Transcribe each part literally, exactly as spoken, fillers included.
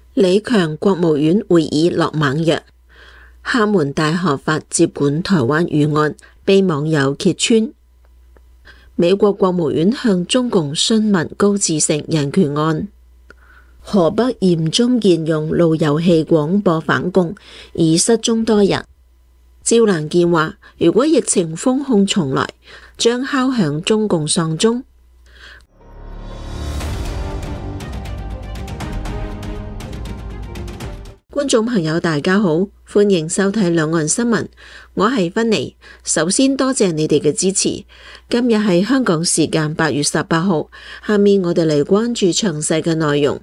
李強國務院會議落猛藥，廈門大學法接管台灣漁案被網友揭穿。美國國務院向中共詢問高志盛人權案。河北嚴重沿用路由器廣播反共，已失蹤多日。趙南健話：如果疫情封控重來，將敲響中共喪鐘。觀眾朋友大家好，歡迎收睇兩岸新聞，我係芬妮。首先多謝你哋嘅支持。今日係香港時間八月十八號，下面我哋嚟關注詳細嘅內容。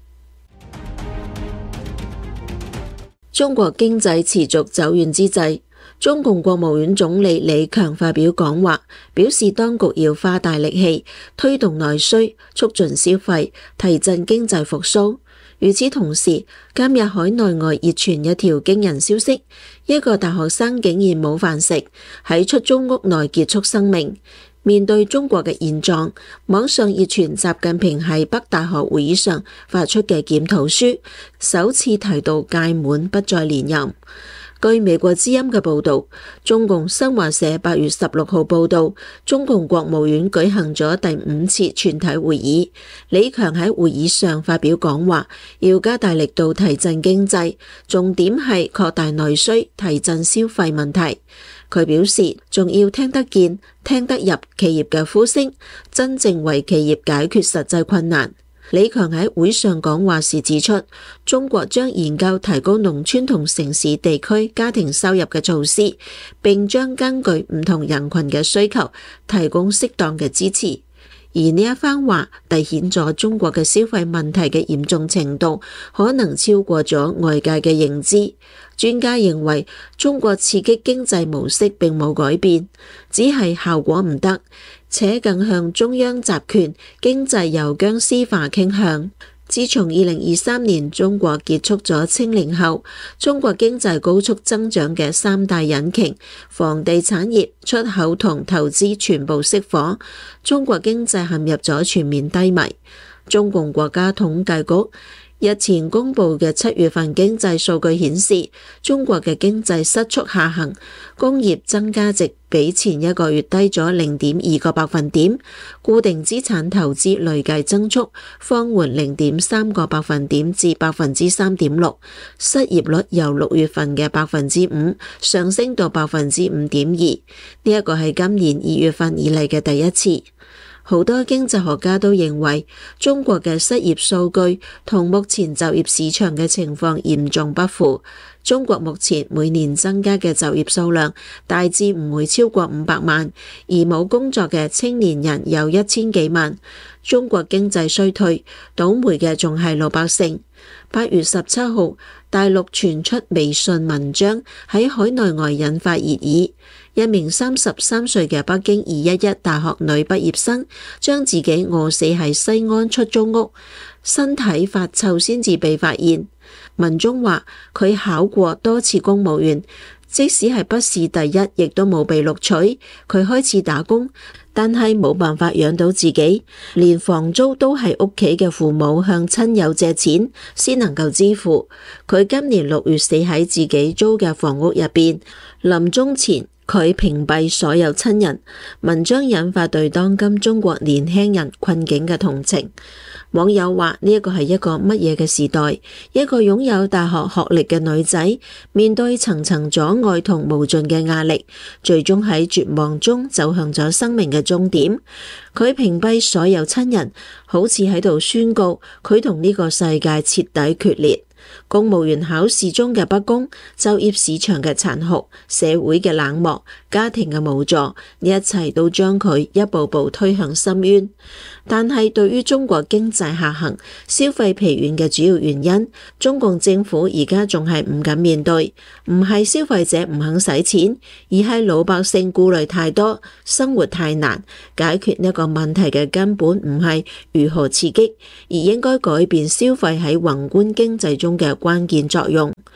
中國經濟持續走遠之際，中共國務院總理李強發表講話，表示當局要花大力氣推動內需，促進消費，提振經濟復甦。與此同時，今日海內外熱傳一條驚人消息，一個大學生竟然冇飯食，喺出租屋內結束生命。面對中國嘅現狀，網上熱傳習近平喺北大學會議上發出嘅檢討書，首次提到屆滿不再連任。據美國之音嘅報導，中共新華社八月十六號報導，中共國務院舉行咗第五次全體會議，李強喺會議上發表講話，要加大力度提振經濟，重點係擴大內需，提振消費問題。佢表示，仲要聽得見、聽得入企業嘅呼聲，真正為企業解決實際困難。李強喺會上講話時指出，中國將研究提高農村同城市地區家庭收入嘅措施，並將根據唔同人群嘅需求提供適當嘅支持。而呢一番話凸顯咗中國嘅消費問題嘅嚴重程度，可能超過咗外界嘅認知。專家認為，中國刺激經濟模式並冇改變，只係效果唔得，且更向中央集權，經濟由僵屍化傾向。自從二零二三年中國結束咗清零後，中國經濟高速增長嘅三大引擎房地產業、出口同投資全部熄火，中國經濟陷入咗全面低迷。中共國家統計局日前公布嘅七月份經濟數據顯示，中國嘅經濟失速下行，工業增加值比前一個月低咗零點二個百分點，固定資產投資累計增速放緩零點三個百分點至百分之三點六，失業率由六月份嘅百分之五上升到百分之五點二，呢一個係今年二月份以嚟嘅第一次。好多經濟學家都認為，中國嘅失業數據同目前就業市場嘅情況嚴重不符。中國目前每年增加嘅就業數量大致唔會超過五百萬，而冇工作嘅青年人有一千幾萬。中國經濟衰退，倒霉嘅仲係老百姓。八月十七號，大陸傳出微信文章喺海內外引發熱議。一名三十三歲嘅北京二一一大學女畢業生將自己餓死喺西安出租屋，身體發臭先至被發現。文中話佢考過多次公務員，即使係筆試第一，亦都冇被錄取。佢開始打工，但係冇辦法養到自己，連房租都係屋企嘅父母向親友借錢先能夠支付。佢今年六月死喺自己租嘅房屋入邊，臨終前佢屏蔽所有親人。文章引發對當今中國年輕人困境嘅同情。網友話呢一個係一個乜嘢嘅時代？一個擁有大學學歷嘅女仔，面對層層阻礙同無盡嘅壓力，最終喺絕望中走向咗生命嘅終點。佢屏蔽所有親人，好似喺度宣告佢同呢個世界徹底決裂。公務員考試中嘅不公，就業市場嘅殘酷，社會嘅冷漠，家庭嘅無助，呢一切都將佢一步步推向深淵。但係對於中國經濟下行、消費疲軟嘅主要原因，中共政府而家仲係唔敢面對，唔係消費者唔肯使錢，而係老百姓顧慮太多，生活太難。解決呢個問題嘅根本唔係如何刺激，而應該改變消費喺宏觀經濟中嘅關鍵作用。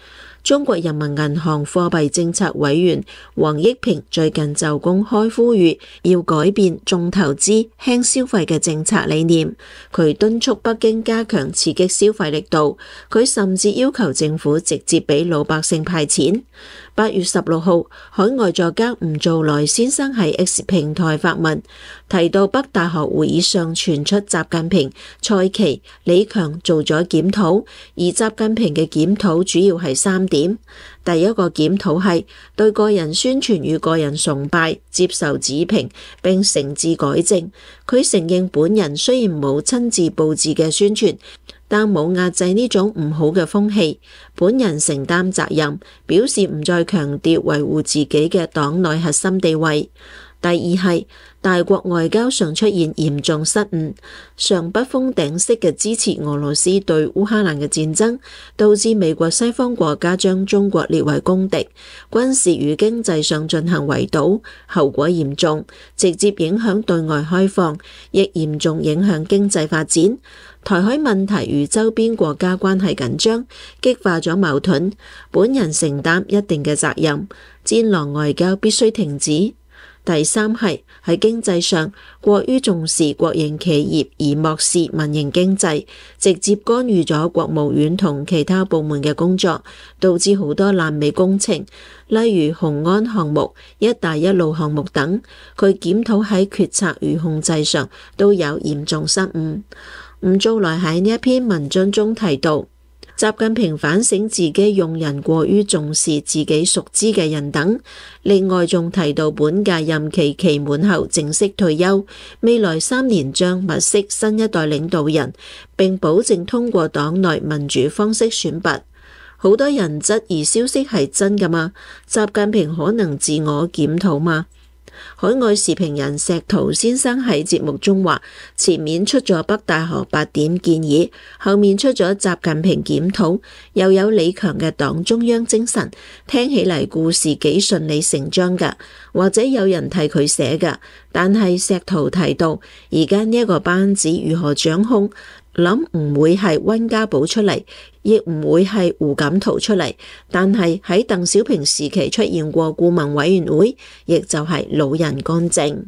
中國人民銀行貨幣政策委員王益平最近就公開呼籲要改變重投資輕消費嘅政策理念，佢敦促北京加強刺激消費力度，佢甚至要求政府直接俾老百姓派錢。八月十六號，海外作家吳藻來先生喺 X 平台發文，提到北大學會議上傳出習近平、蔡奇、李強做咗檢討，而習近平嘅檢討主要係三點。第一個檢討係對個人宣傳與個人崇拜接受指評並誠摯改正。佢承認本人雖然冇親自佈置嘅宣傳，但冇壓制呢種唔好嘅風氣，本人承擔責任，表示唔再強調維護自己嘅黨內核心地位。第二係大國外交上出現嚴重失誤，上不封頂式嘅支持俄羅斯對烏克蘭嘅戰爭，導致美國西方國家將中國列為公敵，軍事與經濟上進行圍堵，後果嚴重，直接影響對外開放，亦嚴重影響經濟發展。台海問題與周邊國家關係緊張，激化咗矛盾，本人承擔一定嘅責任，戰狼外交必須停止。第三係喺經濟上過於重視國營企業而漠視民營經濟，直接干預咗國務院同其他部門嘅工作，導致好多爛尾工程，例如雄安項目、一帶一路項目等。佢檢討喺決策與控制上都有嚴重失誤。吳藻來喺呢一篇文章中提到，習近平反省自己用人過於重視自己熟知嘅人等，另外仲提到本屆任期期滿後正式退休，未來三年將物色新一代領導人，並保證通過黨內民主方式選拔。好多人質疑消息係真㗎嘛？習近平可能自我檢討嗎？海外時評人石濤先生喺節目中話，前面出咗北大學八點建議，後面出咗習近平檢討，又有李強嘅黨中央精神，聽起嚟故事幾順理成章㗎，或者有人替佢寫㗎。但係石濤提到，而家呢一個班子如何掌控，諗唔會係溫家寶出嚟，亦唔會係胡錦濤出嚟，但係喺鄧小平時期出現過顧問委員會，亦就係老人乾淨。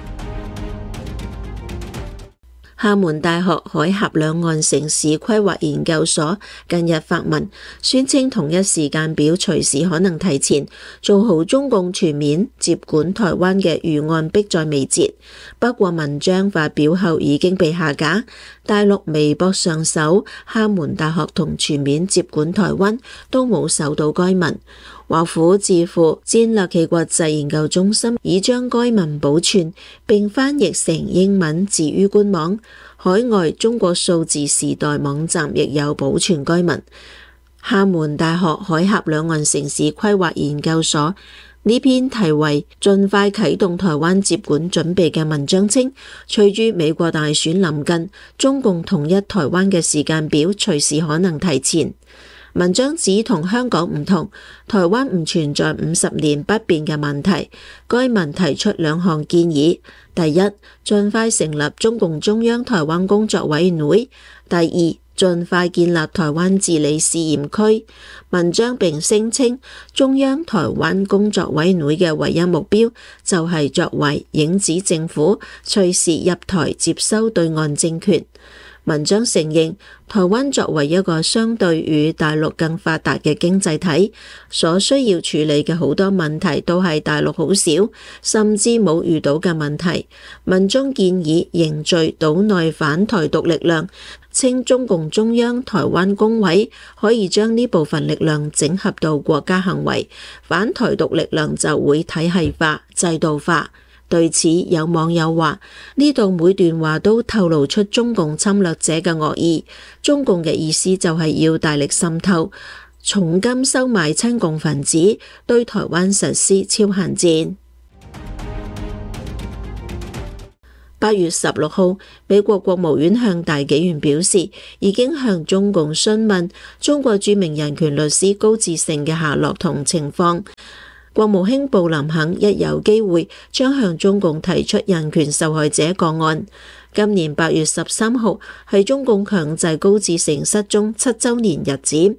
廈門大學海峽兩岸城市規劃研究所近日發文，宣稱統一時間表隨時可能提前，做好中共全面接管台灣嘅預案迫在眉睫。不過文章發表後已經被下架，大陸微博上搜廈門大學同全面接管台灣都冇搜到該文。華府智庫戰略暨國際研究中心已將該文保存並翻譯成英文置於官網，海外中國數字時代網站亦有保存該文。廈門大學海峽兩岸城市規劃研究所呢篇題為盡快啟動台灣接管準備嘅文章稱，隨住美國大選臨近，中共統一台灣嘅時間表隨時可能提前。文章指同香港唔同，台灣唔存在五十年不變嘅問題。該文提出兩項建議：第一，盡快成立中共中央台灣工作委員會；第二，盡快建立台灣治理試驗區。文章並聲稱，中央台灣工作委員會嘅唯一目標就係作為影子政府，隨時入台接收對岸政權。文章承認，台灣作為一個相對與大陸更發達嘅經濟體，所需要處理嘅好多問題都係大陸好少，甚至冇遇到嘅問題。文中建議凝聚島內反台獨力量，稱中共中央台灣工委可以將呢部分力量整合到國家行為，反台獨力量就會體系化、制度化。對此，有網友話：呢度每段話都透露出中共侵略者嘅惡意。中共嘅意思就係要大力滲透、重金收買親共分子，對台灣實施超限戰。八月十六號，美國國務院向大紀元表示，已經向中共詢問中國著名人權律師高志成嘅下落同情況。國務卿布林肯一有機會將向中共提出人權受害者個案。今年八月十三號係中共強制高志成失蹤七週年日子。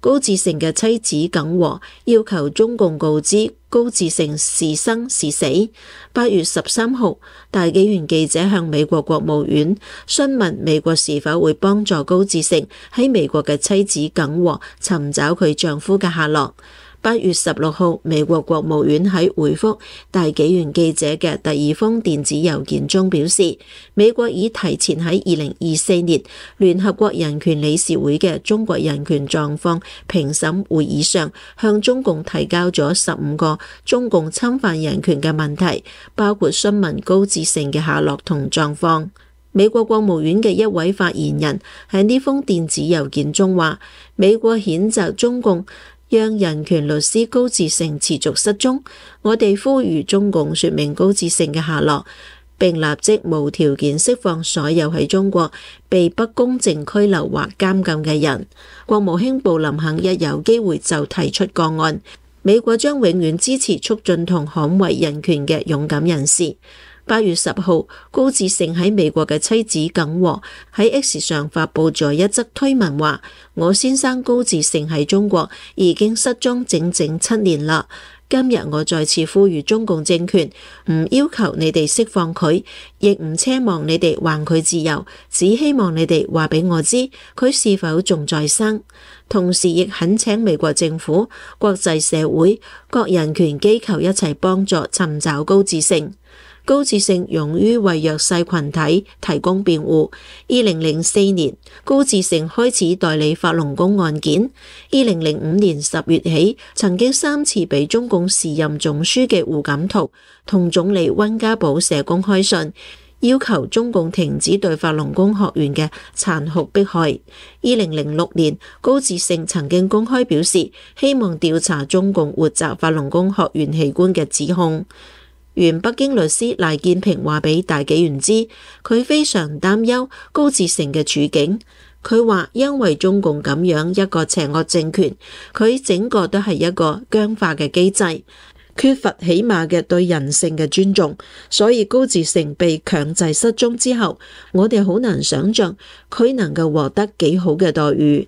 高志盛嘅妻子耿和要求中共告知高志盛是生是死。八月十三號，大紀元記者向美國國務院詢問美國是否會幫助高志盛喺美國嘅妻子耿和尋找佢丈夫嘅下落。八月十六號，美國國務院喺回覆大紀元記者嘅第二封電子郵件中表示，美國已提前喺二零二四年聯合國人權理事會嘅中國人權狀況評審會議上，向中共提交咗十五個中共侵犯人權嘅問題，包括詢問高志盛嘅下落同狀況。美國國務院嘅一位發言人喺呢封電子郵件中話，美國譴責中共讓人權律師高志盛持續失蹤，我哋呼籲中共說明高志盛嘅下落，並立即無條件釋放所有喺中國被不公正拘留或監禁嘅人。國務卿布林肯一有機會就提出個案，美國將永遠支持促進同捍衛人權嘅勇敢人士。八月十號，高志盛喺美國嘅妻子耿和喺 X 上發佈咗一則推文，話我先生高志盛喺中國已經失蹤整整七年啦。今日我再次呼籲中共政權唔要求你哋釋放佢，亦唔奢望你哋還佢自由，只希望你哋話俾我知佢是否仲在生。同時亦懇請美國政府、國際社會、各人權機構一齊幫助尋找高志盛。高志盛勇於為弱勢群體提供辯護。二零零四年，高志盛開始代理法輪功案件。二零零五年十月起，曾經三次被中共時任總書記胡錦濤同總理溫家寶寫公開信，要求中共停止對法輪功學員嘅殘酷迫害。二零零六年，高志盛曾經公開表示，希望調查中共活摘法輪功學員器官嘅指控。原北京律師賴建平話俾大紀元知，佢非常擔憂高志盛嘅處境。佢話因為中共咁樣一個邪惡政權，佢整個都係一個僵化嘅機制，缺乏起碼嘅對人性嘅尊重，所以高志盛被強制失蹤之後，我哋好難想象佢能夠獲得幾好嘅待遇。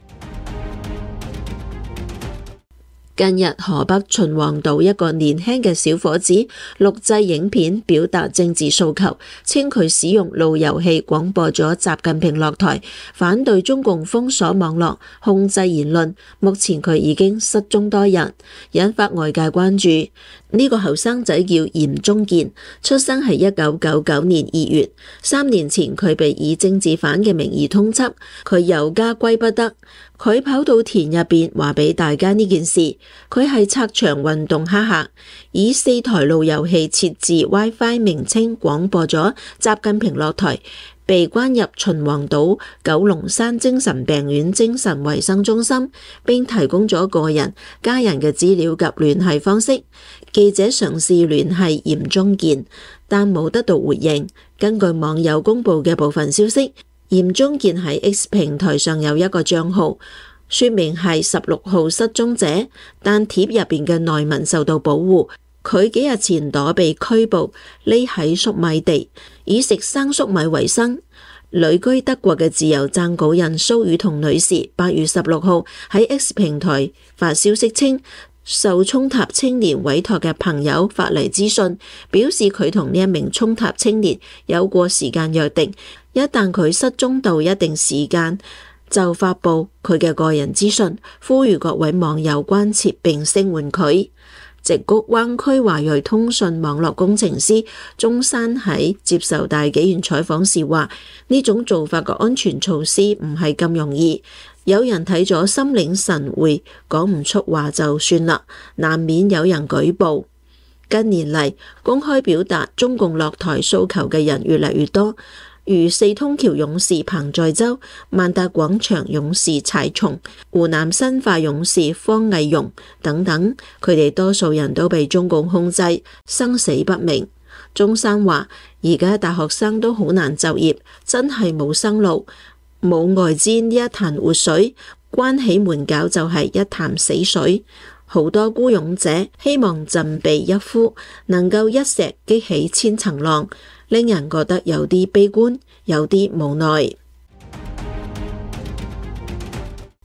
近日，河北秦皇島一個年輕嘅小伙子錄製影片表達政治訴求，稱佢使用路由器廣播咗習近平落台，反對中共封鎖網絡、控制言論。目前佢已經失蹤多日，引發外界關注。呢個後生仔叫嚴中健，出生喺一九九九年二月。三年前佢被以政治犯嘅名義通緝，佢有家歸不得。佢跑到田入邊話俾大家呢件事，佢係拆牆運動黑客，以四台路由器設置 WiFi 名稱廣播咗習近平落台，被關入秦皇島九龍山精神病院精神衛生中心，並提供咗個人、家人嘅資料及聯繫方式。記者嘗試聯繫嚴中健，但冇得到回應。根據網友公布嘅部分消息，嚴中健喺 X 平台上有一個賬號，說明係十六號失蹤者，但貼入邊嘅內文受到保護。佢幾日前躲避拘捕，匿喺粟米地，以食生粟米為生。旅居德國嘅自由撰稿人蘇雨桐女士八月十六號喺 X 平台發消息稱，受沖塔青年委託嘅朋友發嚟資訊，表示佢同呢一名沖塔青年有過時間約定，一旦佢失蹤到一定時間，就發佈佢嘅個人資訊，呼籲各位網友關切並聲援佢。矽谷灣區華裔通訊網絡工程師中山喺接受大紀元採訪時話：呢種做法嘅安全措施唔係咁容易。有人睇咗心領神會，講唔出話就算啦，難免有人舉報。近年嚟，公開表達中共落台訴求嘅人越嚟越多，如四通橋勇士彭在洲、萬達廣場勇士柴松、湖南申花勇士方毅勇等等，佢哋多數人都被中共控制，生死不明。中山話：而家大學生都好難就業，真係冇生路。冇外資呢一潭活水，關起門搞就係一潭死水。好多孤勇者希望振臂一呼，能夠一石激起千層浪，令人覺得有啲悲觀，有啲無奈。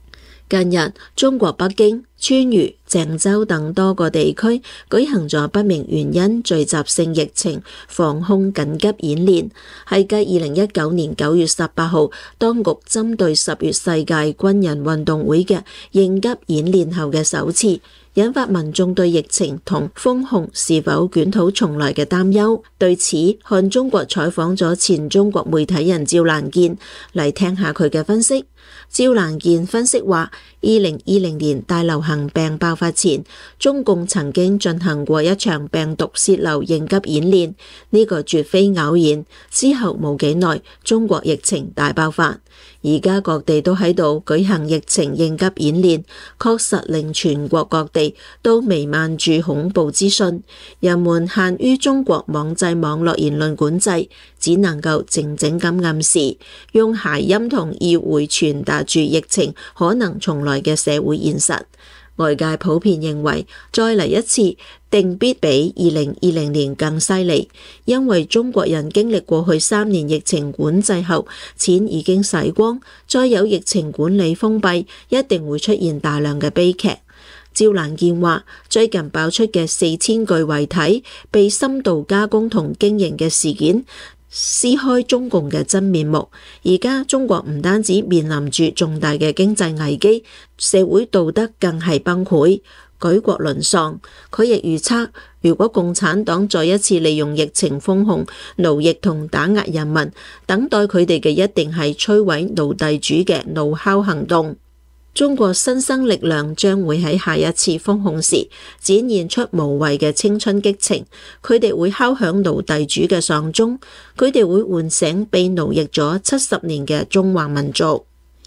近日，中國北京、川渝、鄭州等多個地區舉行咗不明原因聚集性疫情防控緊急演練，係繼二零一九年九月十八號當局針對十月世界軍人運動會嘅應急演練後嘅首次，引發民眾對疫情同封控是否捲土重來嘅擔憂。對此，看中國採訪咗前中國媒體人趙蘭健，嚟聽下佢嘅分析。趙蘭健分析話，二零二零年大流行病爆發前，中共曾經進行過一場病毒洩漏應急演練，呢個絕非偶然。之後冇幾耐，中國疫情大爆發，而家各地都喺度舉行疫情應急演練，確實令全國各地都彌漫住恐怖資訊。人們限於中國網際網絡言論管制，只能夠靜靜咁暗示，用諧音同意會傳達住疫情可能重來嘅社會現實。外界普遍認為，再嚟一次定必比二零二零年更犀利，因為中國人經歷過去三年疫情管制後，錢已經使光，再有疫情管理封閉，一定會出現大量嘅悲劇。趙蘭健話，最近爆出嘅四千具遺體被深度加工同經營嘅事件，撕開中共嘅真面目。而家中國唔單止面臨住重大嘅經濟危機，社會道德更係崩潰，舉國淪喪。佢亦預測，如果共產黨再一次利用疫情封控、奴役同打壓人民，等待佢哋嘅一定係摧毀奴隸主嘅怒吼行動。中國新生力量將會喺下一次封控時展現出無畏嘅青春激情，佢哋會敲響奴隸主嘅喪鐘，佢哋會喚醒被奴役咗七十年嘅中華民族。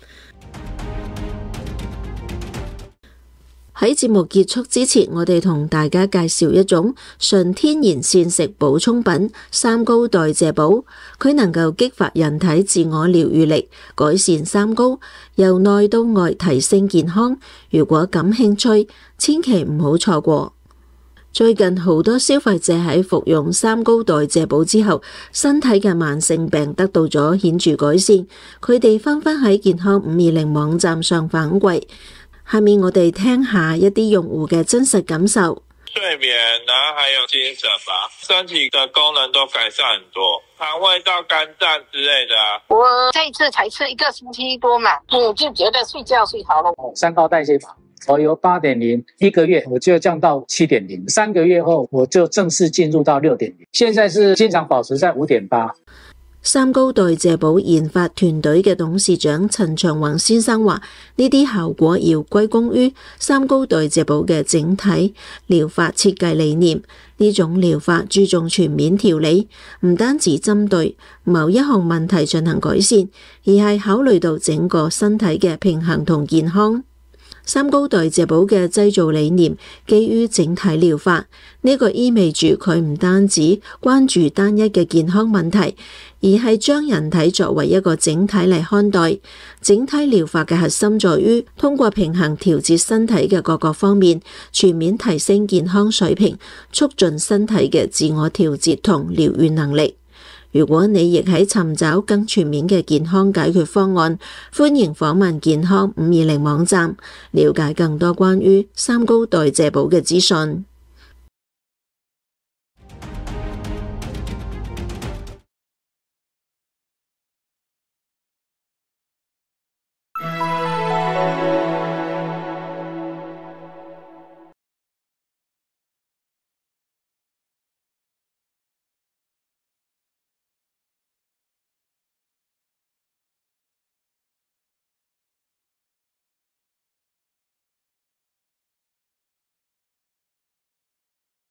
喺節目結束之前，我哋同大家介紹一種純天然膳食補充品三高代謝寶，佢能夠激發人體自我療癒力，改善三高，由內到外提升健康。如果感興趣，千祈唔好錯過。最近好多消費者喺服用三高代謝寶之後，身體嘅慢性病得到咗顯著改善，佢哋紛紛喺健康五二零網站上反饋。下面我哋聽下一啲用戶嘅真實感受。 睡眠，然後還有精神吧，身體的功能都改善很多，腸胃道、肝臟之類的啊。 我這一次才吃一個星期多嘛，我就覺得睡覺睡好了。 三高代謝法，我由八點零一個月我就降到七點零，三個月後我就正式進入到六點零，現在是經常保持在五點八。 三高代謝寶研發團隊嘅董事長陳長宏先生話：呢啲效果要歸功於三高代謝寶嘅整體療法設計理念。呢種療法注重全面調理，唔單止針對某一項問題進行改善，而係考慮到整個身體嘅平衡同健康。三高代謝寶嘅製造理念基於整體療法，呢個意味住佢唔單止關注單一嘅健康問題，而係將人體作為一個整體嚟看待。整體療法嘅核心在於通過平衡調節身體嘅各個方面，全面提升健康水平，促進身體嘅自我調節同療癒能力。如果你亦喺尋找更全面嘅健康解決方案，歡迎訪問健康五二零網站，了解更多關於三高代謝寶嘅資訊。